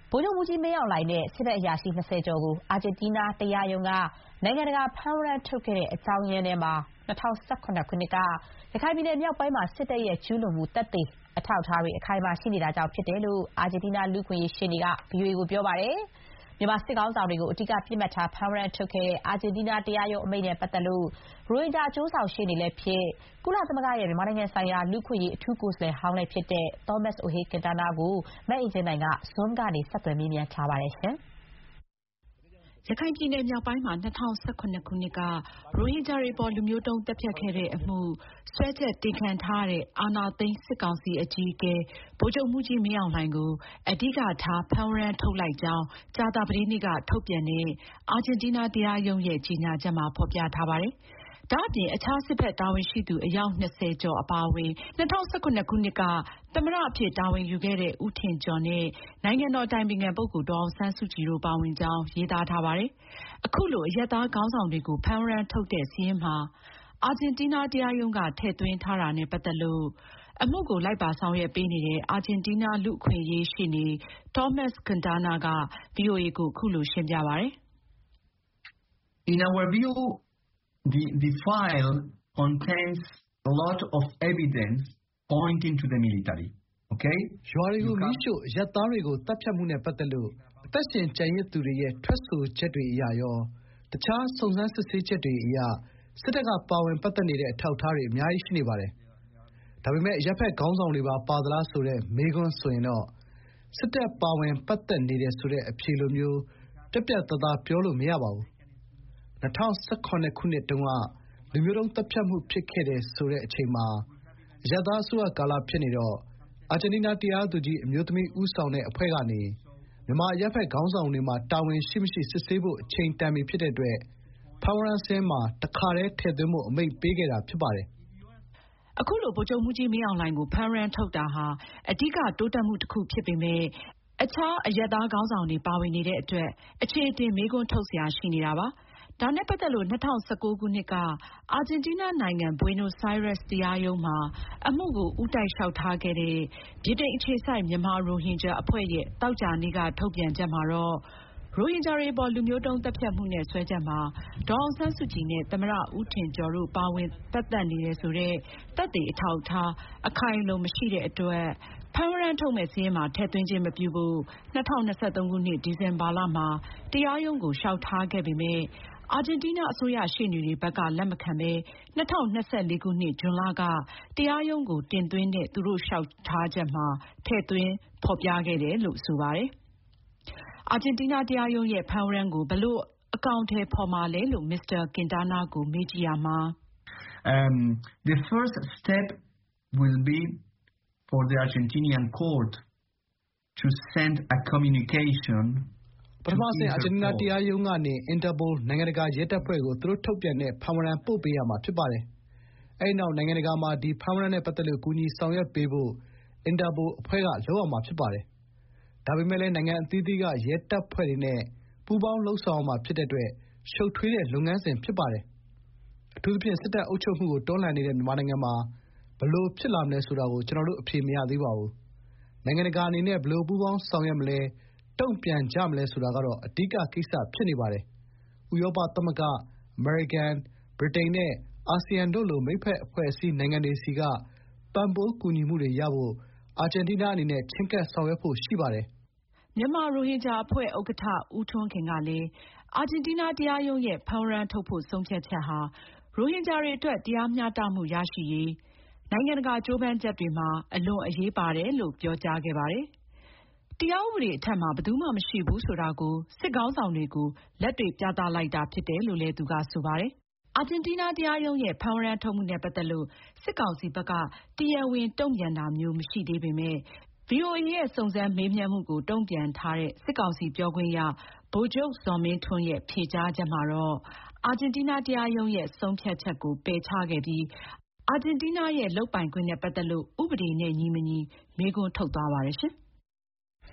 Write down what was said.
ဗိုလ်ချုပ်မှူးကြီးမင်းအောင်လှိုင်နဲ့စစ်ဘက်အရာရှိ20ကျော်ကိုအာဂျင်တီးနားတရားရုံးကနိုင်ငံတကာဖမ်းဝရမ်းထုတ်ခဲ့တဲ့အကြောင်းရင်းထဲမှာ2018ခုနှစ်ကရခိုင်ပြည်နယ်မြောက်ပိုင်းမှာစစ်တပ်ရဲ့ကျူးလွန်မှုသက်သေအထောက်အထားတွေအခိုင်အမာရှိနေတာကြောင့်ဖြစ်တယ်လို့အာဂျင်တီးနားလူ့အခွင့်အရေးရှေ့နေက VOA ကိုပြောပါတယ်။မြန်မာစစ်ကောင်ဆောင်တွေကိုအဓိကပြစ်မှတ်ထားဖမ်းဝရမ်းထုတ်ခဲ့တဲ့အာဂျင်တီးနားတရားရုံးအမိန့်နဲ့ပတ်သက်လို့ရိုဟင်ဂျာအကျိုးဆောင်ရှေ့နေလည်းဖြစ်ကုလသမဂ္ဂရဲ့မြန်မာနိုင်ငံဆိုင်ရာလူ့အခွင့်အရေးအထူးကိုယ်စားလှယ်ဟောင်းလည်းဖြစ်တဲ့ Thomas Ohay Quintana ကိုမအင်ကြင်းနိုင်က Zoom ကနေဆက်သွယ်မေးမြန်းထားပါတယ်။ရခိုင်ပြည်နယ်မြောက်ပိုင်းမှာ2018ခုနှစ်ကရိုဟင်ဂျာတွေပေါ်လူမျိုးတုံးသတ်ဖြတ်ခဲ့တဲ့အမှုစွဲချက်တင်ခံထားရတဲ့အာဏာသိမ်းစစ်ကောင်စီအကြီးအကဲဗိုလ်ချုပ်မှူးကြီးမင်းအောင်လှိုင်ကိုအဓိကထားဖမ်းဝရမ်းထုတ်လိုက်ကြောင်းကြာသပတေးနေ့ကထုတ်ပြန်တဲ့အာဂျင်တီးနားတရားရုံးရဲ့ကြေညာချက်မှာဖော်ပြထားပါတယ်။ဒါအပြင်အခြားစစ်ဘက်တာဝန်ရှိသူအယောက်20ကျော်အပါအဝင်2018ခုနှစ်ကသမ္မတအဖြစ်တာဝန်ယူခဲ့တဲ့ဦးထင်ကျော်နဲ့နိုင်ငံတော်အတိုင်ပင်ခံပုဂ္ဂိုလ်ဒေါ်အောင်ဆန်းစုကြည်တို့ပါဝင်ကြောင်းရေးသားထားပါတယ်။အခုလိုအရပ်သားခေါင်းဆောင်တွေကိုဖမ်းဝရမ်းထုတ်တဲ့စာရင်းမှာအာဂျင်တီးနားတရားရုံးကထည့်သွင်းထားတာနဲ့ပတ်သက်လို့အမှုကိုလိုက်ပါဆောင်ရွက်ပေးနေတဲ့အာဂျင်တီးနားလူ့အခွင့်အရေးရှေ့နေ Thomas Quintana က VOA ကိုအခုလိုရှင်းပြပါတယ်။ In our view, the file contains a lot of evidence pointing to the military. Okay? ရွာတွေကိုမီးရှို့ရပ်သားတွေကိုတပ်ဖြတ်မှုနဲ့ပတ်သက်လို့အသက်ရှင်ကျန်ရစ်သူတွေရဲ့ထွက်ဆိုချက်တွေအရရောတခြားစုံစမ်းစစ်ဆေးချက်တွေအရစစ်တပ်ကပါဝင်ပတ်သက်နေတဲ့အထောက်အထားတွေအများကြီးရှိနေပါတယ်။ဒါပေမဲ့ရပ်ဖက်ခေါင်းဆောင်တွေပါသလားဆိုတဲ့မေးခွန်းဆိုရင်တော့စစ်တပ်ပါဝင်ပတ်သက်နေတယ်ဆိုတဲ့အဖြေလိုမျိုးပြတ်ပြတ်သားသားပြောလို့မရပါဘူး။2018ခုနှစ်တုန်းကလူမျိုးတုံးတပ်ဖြတ်မှုဖြစ်ခဲ့တယ်ဆိုတဲ့အချိန်မှာအရပ်သားအစိုးရကာလဖြစ်နေတော့အာဂျင်တီးနားတရားသူကြီးအမျိုးသမီးဦးဆောင်တဲ့အဖွဲ့ကနေမြန်မာရပ်ဖက်ခေါင်းဆောင်တွေမှာတာဝန်ရှိမရှိစစ်ဆေးဖို့အချိန်တန်ပြီဖြစ်တဲ့အတွက်ဖမ်းဝရမ်းစင်းမှာတခါတည်းထည့်သွင်းဖို့အမိန့်ပေးခဲ့တာဖြစ်ပါတယ်။အခုလိုဗိုလ်ချုပ်မှူးကြီးမင်းအောင်လှိုင်ကိုဖမ်းဝရမ်းထုတ်တာဟာအဓိကတိုးတက်မှုတစ်ခုဖြစ်ပေမဲ့အခြားအရပ်သားခေါင်းဆောင်တွေပါဝင်နေတဲ့အတွက်အခြေအတင်မေးခွန်းထုတ်စရာရှိနေတာပါ။ဒါနဲ့ပတ်သက်လို့2019ခုနှစ်ကအာဂျင်တီးနားနိုင်ငံ Buenos Aires တရားရုံးမှာအမှုကိုဦးတိုက်လျှောက်ထားခဲ့တဲ့ဗြိတိန်အခြေစိုက်မြန်မာရိုဟင်ဂျာအဖွဲ့ရဲ့သောကြာနေ့ကထုတ်ပြန်ချက်မှာတော့ရိုဟင်ဂျာတွေပေါ်လူမျိုးတုံးသတ်ဖြတ်မှုနဲ့စွဲချက်မှာဒေါ်အောင်ဆန်းစုကြည်နဲ့သမ္မတဦးထင်ကျော်တို့ပါဝင်ပတ်သက်နေတယ်ဆိုတဲ့သက်သေအထောက်အထားအခိုင်အလုံမရှိတဲ့အတွက်ဖမ်းဝရမ်းထုတ်မဲ့စာရင်းမှာထည့်သွင်းခြင်းမပြုဖို့2023ခုနှစ်ဒီဇင်ဘာလမှာတရားရုံးကိုလျှောက်ထားခဲ့ပေမဲ့အာဂျင်တီးနားအစိုးရရှေ့နေတွေဘက်ကလက်မခံဘဲ2024ခုနှစ်ဇွန်လကတရားရုံးကိုတင်သွင်းတဲ့သူတို့လျှောက်ထားချက်မှာထည့်သွင်းဖော်ပြခဲ့တယ်လို့ဆိုပါတယ်။အာဂျင်တီးနားတရားရုံးရဲ့ဖမ်းဝရမ်းကိုဘယ်လိုအကောင်အထည်ဖော်မှာလဲလို့ Mr. Quintana ကိုမေးကြည့်ရမှာ The first step will be for the Argentinian court to send a communication ပထမဆင့်အာဂျင်တီးနားတရားရုံးကနေ Interpol နိုင်ငံတကာရဲတပ်ဖွဲ့ကိုသူတို့ထုတ်ပြန်တဲ့ဖမ်းဝရမ်းပို့ပေးရမှာဖြစ်ပါတယ်။အဲဒီနောက်နိုင်ငံတကာမှာဒီဖမ်းဝရမ်းနဲ့ပတ်သက်လို့ကူညီဆောင်ရွက်ပေးဖို့ Interpol အဖွဲ့ကလုပ်ရမှာဖြစ်ပါတယ်။ဒါပေမဲ့လည်းနိုင်ငံအသီးသီးကရဲတပ်ဖွဲ့တွေနဲ့ပူးပေါင်းလှုပ်ဆောင်ရမှာဖြစ်တဲ့အတွက်ရှုပ်ထွေးတဲ့လုပ်ငန်းစဉ်ဖြစ်ပါတယ်။အထူးသဖြင့်စစ်တပ်အုပ်ချုပ်မှုကိုတွန်းလှန်နေတဲ့မြန်မာနိုင်ငံမှာဘယ်လိုဖြစ်လာမလဲဆိုတာကိုကျွန်တော်တို့အဖြေမရသေးပါဘူး။နိုင်ငံတကာအနေနဲ့ဘယ်လိုပူးပေါင်းဆောင်ရွက်မလဲတုံ့ပြန်ကြမလဲဆိုတာကတော့အဓိကကိစ္စဖြစ်နေပါတယ်။ဥရောပသမဂ္ဂ၊အမေရိကန်၊ဗြိတိန်နဲ့အာဆီယံတို့လိုမိတ်ဖက်အဖွဲ့အစည်းနိုင်ငံတွေစီကပံ့ပိုးကူညီမှုတွေရဖို့အာဂျင်တီးနားအနေနဲ့ချဉ်းကပ်ဆောင်ရွက်ဖို့ရှိပါတယ်။မြန်မာရိုဟင်ဂျာအဖွဲ့ဥက္ကဋ္ဌဦးထွန်းခင်ကလည်းအာဂျင်တီးနားတရားရုံးရဲ့ဖမ်းဝရမ်းထုတ်ဖို့ဆုံးဖြတ်ချက်ဟာရိုဟင်ဂျာတွေအတွက်တရားမျှတမှုရရှိရေးနိုင်ငံတကာကြိုးပမ်းချက်တွေမှာအလွန်အရေးပါတယ်လို့ပြောကြားခဲ့ပါတယ်။တရားဥပဒေအထက်မှာဘယ်သူမှမရှိဘူးဆိုတာကိုစစ်ခေါင်းဆောင်တွေကိုလက်တွေ့ပြသလိုက်တာဖြစ်တယ်လို့လည်းသူကဆိုပါတယ်။အာဂျင်တီးနားတရားရုံးရဲ့ဖမ်းဝရမ်းထုတ်မှုနဲ့ပတ်သက်လို့စစ်ကောင်စီဘက်ကတရားဝင်တုံ့ပြန်တာမျိုးမရှိသေးပေမဲ့VOA ရဲ့စုံစမ်းမေးမြန်းမှုကိုတုံ့ပြန်ထားတဲ့စစ်ကောင်စီပြောခွင့်ရဗိုလ်ချုပ်ဇော်မင်းထွန်းရဲ့ဖြေကြားချက်မှာတော့အာဂျင်တီးနားတရားရုံးရဲ့ဆုံးဖြတ်ချက်ကိုပယ်ချခဲ့ပြီးအာဂျင်တီးနားရဲ့လုပ်ပိုင်ခွင့်နဲ့ပတ်သက်လို့ဥပဒေနဲ့ညီမညီမေးခွန်းထုတ်သွားပါတယ်ရှင်။